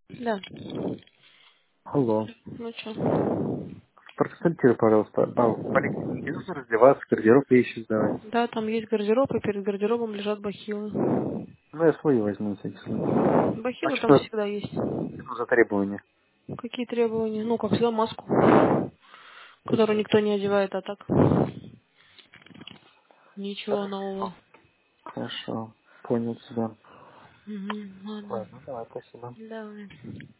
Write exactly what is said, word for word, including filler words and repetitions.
Да. Алло. Ну что? Проконсультируй, пожалуйста. А в поликлинике нужно раздеваться, гардероб вещи сдавать. Да, там есть гардероб, и перед гардеробом лежат бахилы. Ну, я свои возьму на всякий случай. А Бахилы там что всегда есть. это за требования? Какие требования? Ну, как всегда, маску, которую Какие? никто не одевает, а так ничего Хорошо. нового. Хорошо. Понял тебя. Угу, ладно. Ладно, давай, спасибо. Давай.